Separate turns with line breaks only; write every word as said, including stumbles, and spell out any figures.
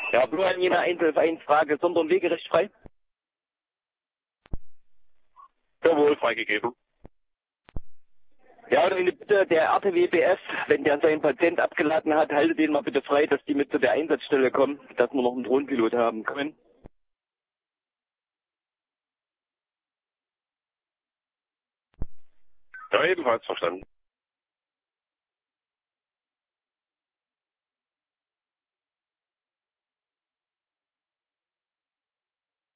Ja, Blue an jener eins elf eins Frage, Sondern Wegerecht frei?
Jawohl, freigegeben.
Ja, oder eine Bitte, der R T W B F, wenn der seinen Patient abgeladen hat, haltet den mal bitte frei, dass die mit zu der Einsatzstelle kommen, dass wir noch einen Drohnenpilot haben können.
Ja, ebenfalls verstanden.